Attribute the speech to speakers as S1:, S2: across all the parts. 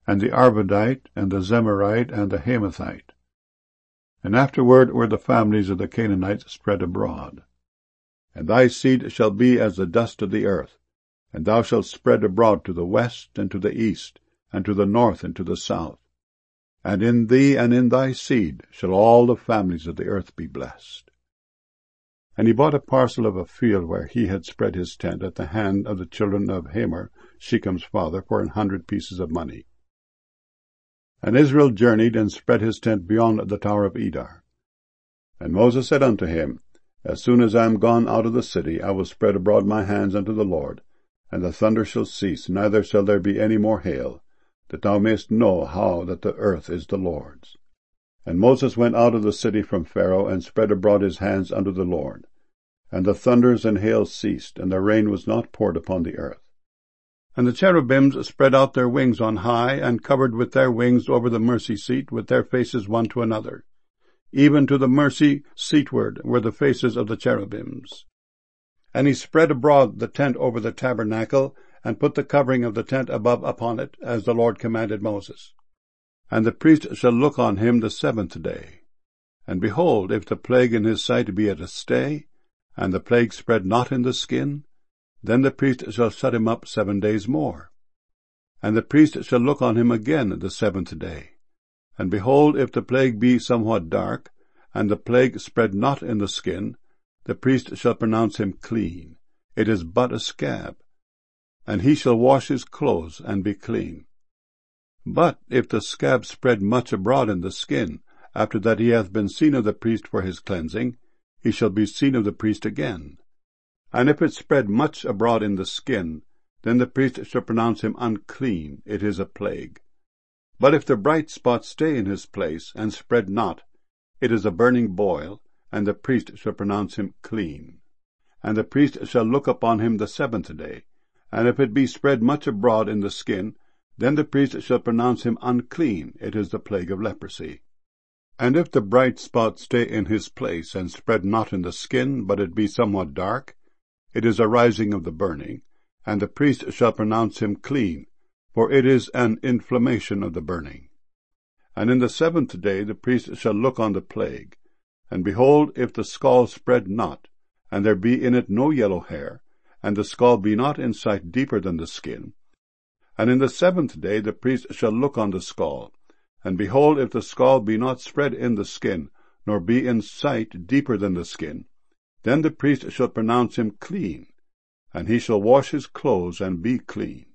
S1: and the Arvadite, and the Zemarite, and the Hamathite. And afterward were the families of the Canaanites spread abroad. And thy seed shall be as the dust of the earth, and thou shalt spread abroad to the west, and to the east, and to the north, and to the south. And in thee and in thy seed shall all the families of the earth be blessed. And he bought a parcel of a field where he had spread his tent at the hand of the children of Hamor, Shechem's father, for 100 pieces of money. And Israel journeyed and spread his tent beyond the tower of Edar. And Moses said unto him, As soon as I am gone out of the city, I will spread abroad my hands unto the Lord, and the thunder shall cease, neither shall there be any more hail, that thou mayest know how that the earth is the Lord's. And Moses went out of the city from Pharaoh, and spread abroad his hands unto the Lord. And the thunders and hail ceased, and the rain was not poured upon the earth. And the cherubims spread out their wings on high, and covered with their wings over the mercy seat, with their faces one to another. Even to the mercy seatward were the faces of the cherubims. And he spread abroad the tent over the tabernacle, and put the covering of the tent above upon it, as the Lord commanded Moses. And the priest shall look on him the 7th day. And behold, if the plague in his sight be at a stay, and the plague spread not in the skin, then the priest shall shut him up 7 days more. And the priest shall look on him again the 7th day. And behold, if the plague be somewhat dark, and the plague spread not in the skin, the priest shall pronounce him clean. It is but a scab. And he shall wash his clothes, and be clean. But if the scab spread much abroad in the skin, after that he hath been seen of the priest for his cleansing, he shall be seen of the priest again. And if it spread much abroad in the skin, then the priest shall pronounce him unclean. It is a plague. But if the bright spot stay in his place, and spread not, it is a burning boil, and the priest shall pronounce him clean. And the priest shall look upon him the 7th day. And if it be spread much abroad in the skin, then the priest shall pronounce him unclean. It is the plague of leprosy. And if the bright spot stay in his place, and spread not in the skin, but it be somewhat dark, it is a rising of the burning, and the priest shall pronounce him clean, for it is an inflammation of the burning. And in the 7th day the priest shall look on the plague, and behold, if the skull spread not, and there be in it no yellow hair, and the skull be not in sight deeper than the skin, and in the 7th day the priest shall look on the skull, and behold, if the skull be not spread in the skin, nor be in sight deeper than the skin, then the priest shall pronounce him clean, and he shall wash his clothes, and be clean.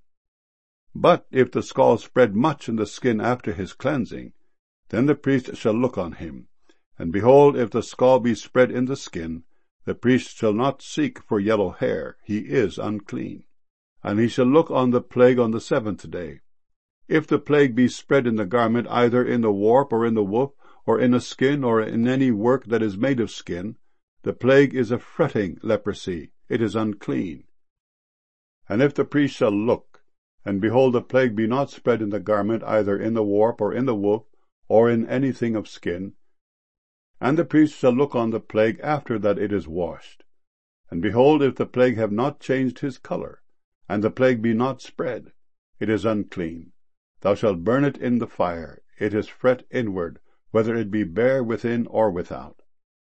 S1: But if the skull spread much in the skin after his cleansing, then the priest shall look on him, and behold, if the skull be spread in the skin, the priest shall not seek for yellow hair, he is unclean. And he shall look on the plague on the 7th day. If the plague be spread in the garment, either in the warp, or in the woof, or in a skin, or in any work that is made of skin, the plague is a fretting leprosy, it is unclean. And if the priest shall look, and behold the plague be not spread in the garment, either in the warp, or in the woof, or in anything of skin, and the priest shall look on the plague after that it is washed, and behold, if the plague have not changed his color, and the plague be not spread, it is unclean. Thou shalt burn it in the fire, it is fret inward, whether it be bare within or without.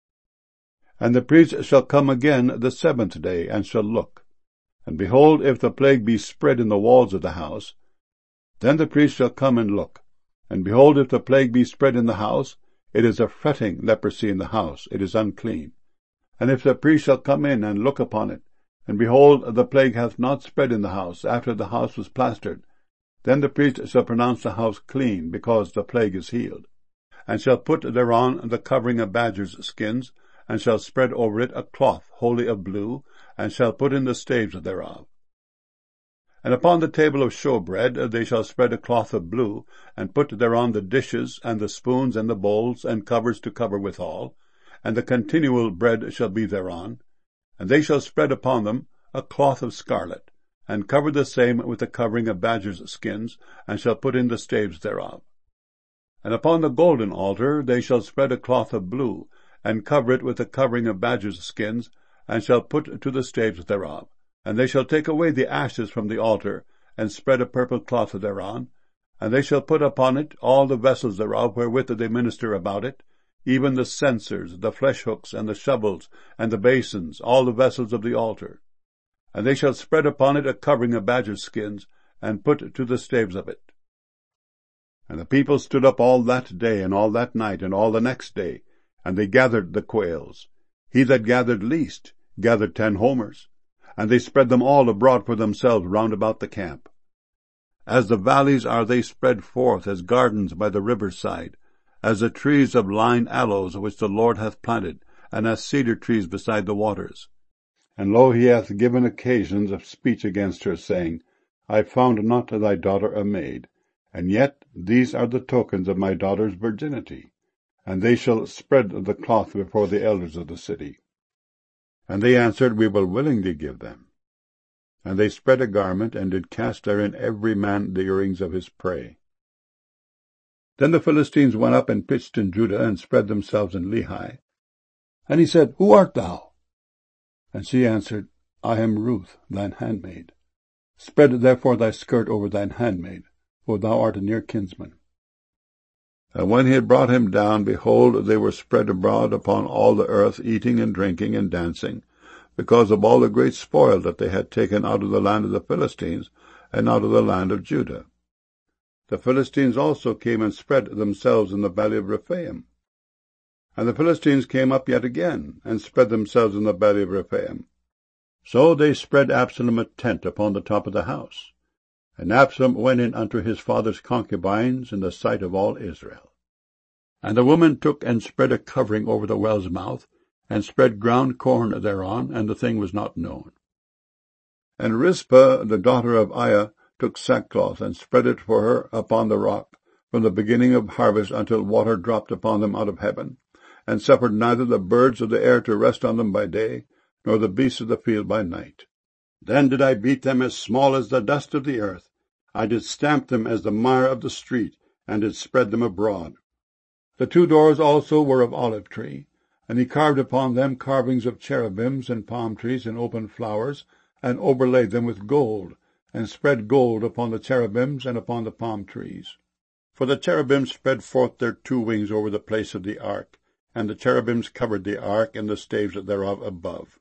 S1: And the priest shall come again the 7th day, and shall look. And behold, if the plague be spread in the walls of the house, then the priest shall come and look. And behold, if the plague be spread in the house, it is a fretting leprosy in the house, it is unclean. And if the priest shall come in and look upon it, and behold, the plague hath not spread in the house, after the house was plastered, then the priest shall pronounce the house clean, because the plague is healed, and shall put thereon the covering of badgers' skins, and shall spread over it a cloth wholly of blue, and shall put in the staves thereof. And upon the table of showbread they shall spread a cloth of blue, and put thereon the dishes, and the spoons, and the bowls, and covers to cover withal, and the continual bread shall be thereon. And they shall spread upon them a cloth of scarlet, and cover the same with the covering of badgers' skins, and shall put in the staves thereof. And upon the golden altar they shall spread a cloth of blue, and cover it with the covering of badgers' skins, and shall put to the staves thereof. And they shall take away the ashes from the altar, and spread a purple cloth thereon, And they shall put upon it all the vessels thereof wherewith they minister about it, even the censers, the flesh hooks, and the shovels, and the basins, all the vessels of the altar. And they shall spread upon it a covering of badger skins, and put to the staves of it. And the people stood up all that day, and all that night, and all the next day, and they gathered the quails. He that gathered least gathered 10 homers, and they spread them all abroad for themselves round about the camp. As the valleys are they spread forth as gardens by the river's side, as the trees of lign aloes which the Lord hath planted, and as cedar trees beside the waters. And lo, he hath given occasions of speech against her, saying, I found not thy daughter a maid, and yet these are the tokens of my daughter's virginity. And they shall spread the cloth before the elders of the city. And they answered, We will willingly give them. And they spread a garment, and did cast therein every man the earrings of his prey. Then the Philistines went up and pitched in Judah, and spread themselves in Lehi. And he said, Who art thou? And she answered, I am Ruth, thine handmaid. Spread therefore thy skirt over thine handmaid, for thou art a near kinsman. And when he had brought him down, behold, they were spread abroad upon all the earth, eating and drinking and dancing, because of all the great spoil that they had taken out of the land of the Philistines, and out of the land of Judah. The Philistines also came and spread themselves in the valley of Rephaim. And the Philistines came up yet again, and spread themselves in the valley of Rephaim. So they spread Absalom a tent upon the top of the house. And Absalom went in unto his father's concubines in the sight of all Israel. And the woman took and spread a covering over the well's mouth, and spread ground corn thereon, and the thing was not known. And Rizpah, the daughter of Aiah, took sackcloth, and spread it for her upon the rock, from the beginning of harvest until water dropped upon them out of heaven, and suffered neither the birds of the air to rest on them by day, nor the beasts of the field by night. Then did I beat them as small as the dust of the earth. I did stamp them as the mire of the street, and did spread them abroad. The 2 doors also were of olive tree, and he carved upon them carvings of cherubims and palm trees and open flowers, and overlaid them with gold, and spread gold upon the cherubims and upon the palm trees. For the cherubims spread forth their 2 wings over the place of the ark, and the cherubims covered the ark and the staves thereof above.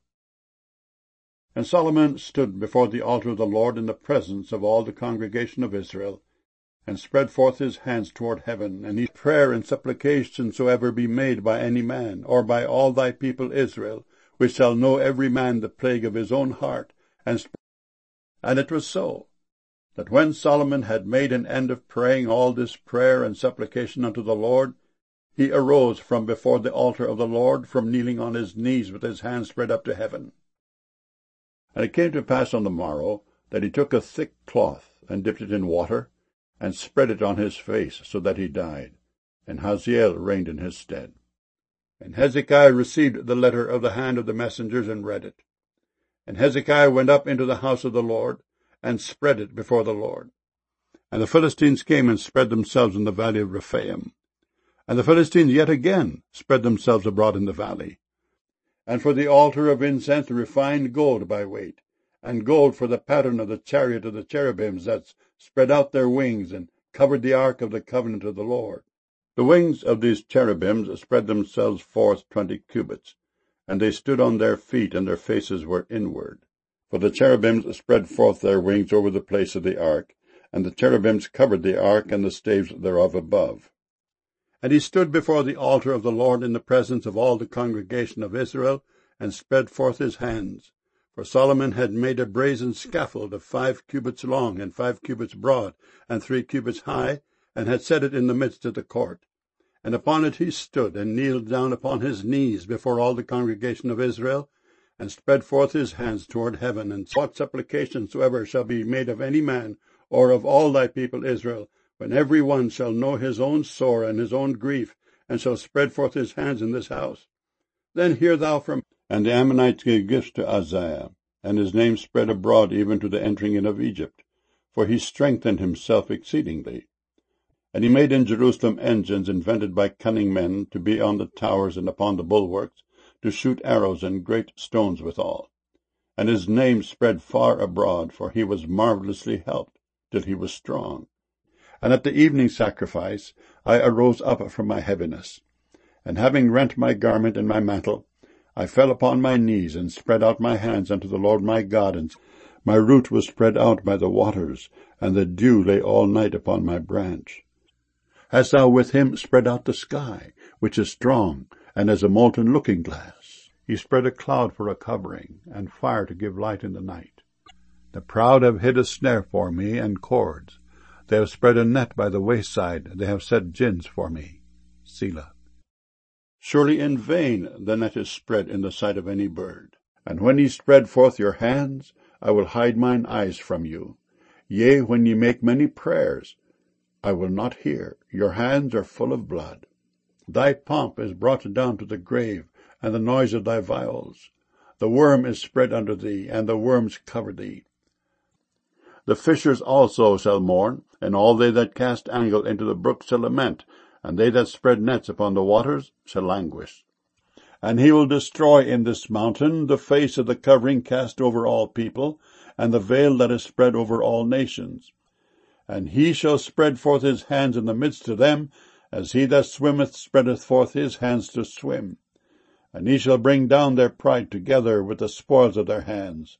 S1: And Solomon stood before the altar of the Lord in the presence of all the congregation of Israel, and spread forth his hands toward heaven, and his prayer and supplication soever be made by any man, or by all thy people Israel, which shall know every man the plague of his own heart. And it was so, that when Solomon had made an end of praying all this prayer and supplication unto the Lord, he arose from before the altar of the Lord, from kneeling on his knees with his hands spread up to heaven. And it came to pass on the morrow, that he took a thick cloth, and dipped it in water, and spread it on his face, so that he died, and Hazael reigned in his stead. And Hezekiah received the letter of the hand of the messengers, and read it. And Hezekiah went up into the house of the Lord, and spread it before the Lord. And the Philistines came and spread themselves in the valley of Rephaim. And the Philistines yet again spread themselves abroad in the valley. And for the altar of incense refined gold by weight, and gold for the pattern of the chariot of the cherubims that spread out their wings, and covered the ark of the covenant of the Lord. The wings of these cherubims spread themselves forth 20 cubits, and they stood on their feet, and their faces were inward. For the cherubims spread forth their wings over the place of the ark, and the cherubims covered the ark and the staves thereof above. And he stood before the altar of the Lord in the presence of all the congregation of Israel, and spread forth his hands. For Solomon had made a brazen scaffold of 5 cubits long, and 5 cubits broad, and 3 cubits high, and had set it in the midst of the court. And upon it he stood, and kneeled down upon his knees before all the congregation of Israel, and spread forth his hands toward heaven, and what supplication soever shall be made of any man, or of all thy people Israel, when every one shall know his own sore and his own grief, and shall spread forth his hands in this house. Then hear thou from. And the Ammonites gave gifts to Uzziah, and his name spread abroad even to the entering in of Egypt, for he strengthened himself exceedingly. And he made in Jerusalem engines invented by cunning men, to be on the towers and upon the bulwarks, to shoot arrows and great stones withal. And his name spread far abroad, for he was marvellously helped, till he was strong. And at the evening sacrifice I arose up from my heaviness. And having rent my garment and my mantle, I fell upon my knees, and spread out my hands unto the Lord my God, and my root was spread out by the waters, and the dew lay all night upon my branch. Hast thou with him spread out the sky, which is strong, and as a molten looking-glass? He spread a cloud for a covering, and fire to give light in the night. The proud have hid a snare for me, and cords. They have spread a net by the wayside, they have set gins for me. Selah. Surely in vain the net is spread in the sight of any bird. And when ye spread forth your hands, I will hide mine eyes from you. Yea, when ye make many prayers, I will not hear. Your hands are full of blood. Thy pomp is brought down to the grave, and the noise of thy viols. The worm is spread under thee, and the worms cover thee. The fishers also shall mourn, and all they that cast angle into the brook shall lament, and they that spread nets upon the waters shall languish. And he will destroy in this mountain the face of the covering cast over all people, and the veil that is spread over all nations. And he shall spread forth his hands in the midst of them, as he that swimmeth spreadeth forth his hands to swim. And he shall bring down their pride together with the spoils of their hands.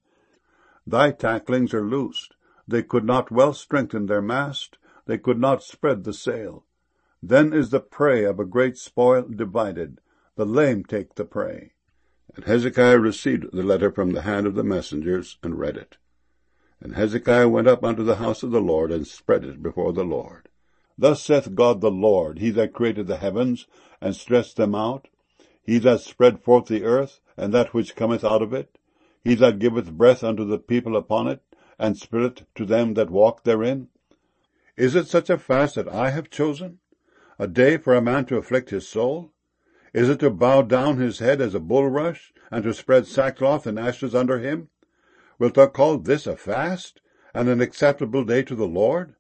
S1: Thy tacklings are loosed. They could not well strengthen their mast, they could not spread the sail. Then is the prey of a great spoil divided. The lame take the prey. And Hezekiah received the letter from the hand of the messengers, and read it. And Hezekiah went up unto the house of the Lord, and spread it before the Lord. Thus saith God the Lord, he that created the heavens, and stretched them out, he that spread forth the earth, and that which cometh out of it, he that giveth breath unto the people upon it, and spirit to them that walk therein. Is it such a fast that I have chosen? A day for a man to afflict his soul? Is it to bow down his head as a bulrush, and to spread sackcloth and ashes under him? Wilt thou call this a fast, and an acceptable day to the Lord?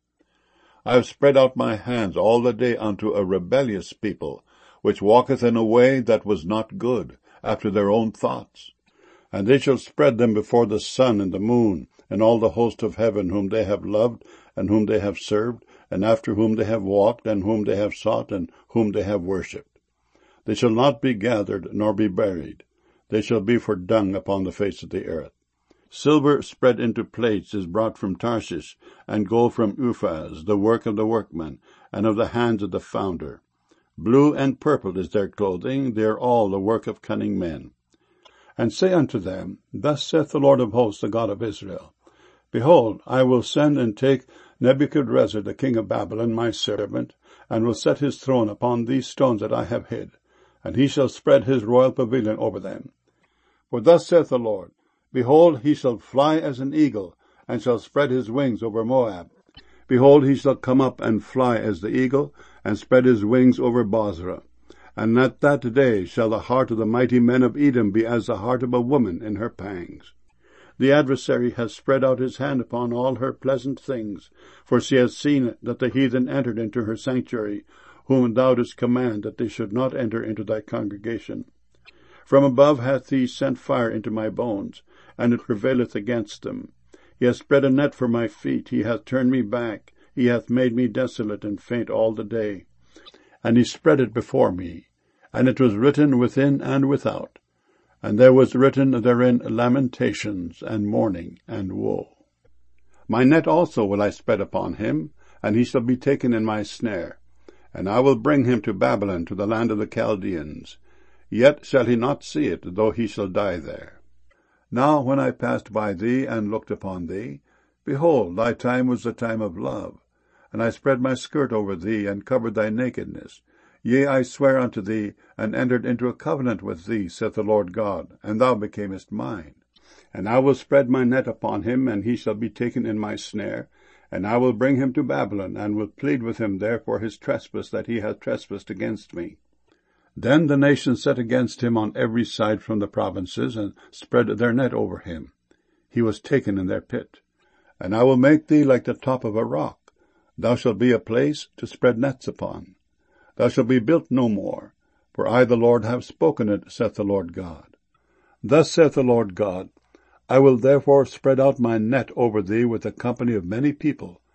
S1: I have spread out my hands all the day unto a rebellious people, which walketh in a way that was not good, after their own thoughts. And they shall spread them before the sun and the moon, and all the host of heaven, whom they have loved, and whom they have served, and after whom they have walked, and whom they have sought, and whom they have worshipped. They shall not be gathered, nor be buried. They shall be for dung upon the face of the earth. Silver spread into plates is brought from Tarshish, and gold from Uphaz, the work of the workman, and of the hands of the founder. Blue and purple is their clothing, they are all the work of cunning men. And say unto them, Thus saith the Lord of hosts, the God of Israel, Behold, I will send and take Nebuchadrezzar the king of Babylon, my servant, and will set his throne upon these stones that I have hid, and he shall spread his royal pavilion over them. For thus saith the Lord, Behold, he shall fly as an eagle, and shall spread his wings over Moab. Behold, he shall come up and fly as the eagle, and spread his wings over Bozrah. And at that day shall the heart of the mighty men of Edom be as the heart of a woman in her pangs. The adversary has spread out his hand upon all her pleasant things, for she has seen that the heathen entered into her sanctuary, whom thou didst command that they should not enter into thy congregation. From above hath he sent fire into my bones, and it prevaileth against them. He hath spread a net for my feet, he hath turned me back, he hath made me desolate and faint all the day. And he spread it before me, and it was written within and without, and there was written therein lamentations, and mourning, and woe. My net also will I spread upon him, and he shall be taken in my snare. And I will bring him to Babylon, to the land of the Chaldeans. Yet shall he not see it, though he shall die there. Now when I passed by thee, and looked upon thee, behold, thy time was the time of love. And I spread my skirt over thee, and covered thy nakedness. Yea, I swear unto thee, and entered into a covenant with thee, saith the Lord God, and thou becamest mine. And I will spread my net upon him, and he shall be taken in my snare, and I will bring him to Babylon, and will plead with him there for his trespass that he hath trespassed against me. Then the nations set against him on every side from the provinces, and spread their net over him. He was taken in their pit. And I will make thee like the top of a rock. Thou shalt be a place to spread nets upon. Thou shalt be built no more, for I the Lord have spoken it, saith the Lord God. Thus saith the Lord God, I will therefore spread out my net over thee with a company of many people,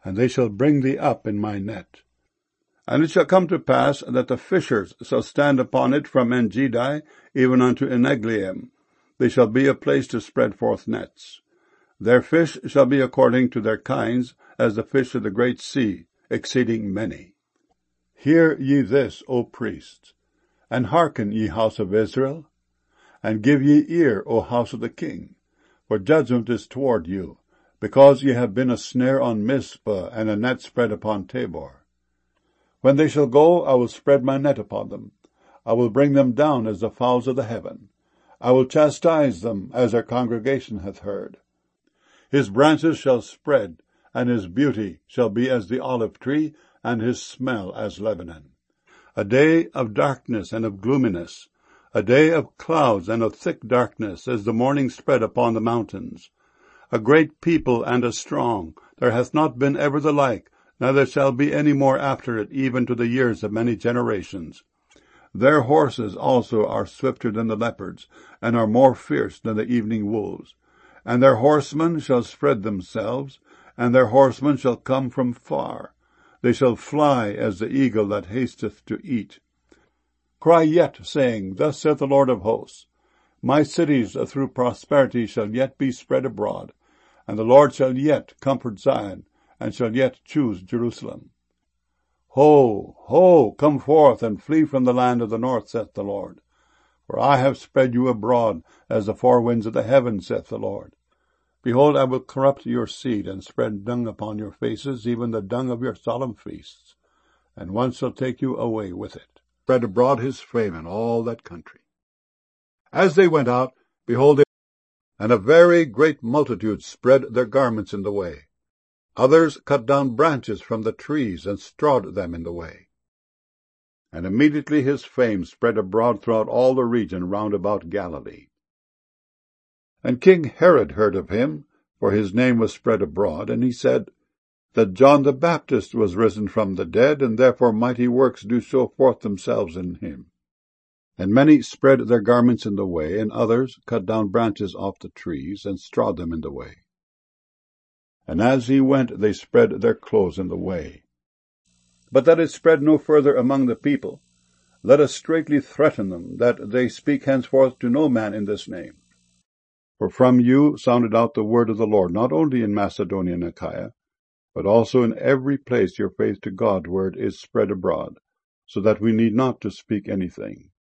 S1: and they shall bring thee up in my net. And it shall come to pass that the fishers shall stand upon it from Engedi even unto Eneglaim. They shall be a place to spread forth nets. Their fish shall be according to their kinds, as the fish of the great sea, exceeding many. Hear ye this, O priests, and hearken, ye house of Israel, and give ye ear, O house of the king, for judgment is toward you, because ye have been a snare on Mizpah, and a net spread upon Tabor. When they shall go, I will spread my net upon them. I will bring them down as the fowls of the heaven. I will chastise them as their congregation hath heard. His branches shall spread, and his beauty shall be as the olive tree, and his smell as Lebanon. A day of darkness and of gloominess, a day of clouds and of thick darkness, as the morning spread upon the mountains. A great people and a strong, there hath not been ever the like, neither shall be any more after it, even to the years of many generations. Their horses also are swifter than the leopards, and are more fierce than the evening wolves. And their horsemen shall spread themselves, and their horsemen shall come from far. They shall fly as the eagle that hasteth to eat. Cry yet, saying, Thus saith the Lord of hosts, My cities through prosperity shall yet be spread abroad, and the Lord shall yet comfort Zion, and shall yet choose Jerusalem. Ho, ho, come forth, and flee from the land of the north, saith the Lord. For I have spread you abroad as the four winds of the heaven, saith the Lord. Behold, I will corrupt your seed, and spread dung upon your faces, even the dung of your solemn feasts, and one shall take you away with it. Spread abroad his fame in all that country. As they went out, behold, and a very great multitude spread their garments in the way. Others cut down branches from the trees, and strawed them in the way. And immediately his fame spread abroad throughout all the region round about Galilee. And King Herod heard of him, for his name was spread abroad, and he said, that John the Baptist was risen from the dead, and therefore mighty works do show forth themselves in him. And many spread their garments in the way, and others cut down branches off the trees, and strawed them in the way. And as he went, they spread their clothes in the way. But that it spread no further among the people, let us straitly threaten them, that they speak henceforth to no man in this name. For from you sounded out the word of the Lord, not only in Macedonia and Achaia, but also in every place your faith to God word is spread abroad, so that we need not to speak anything.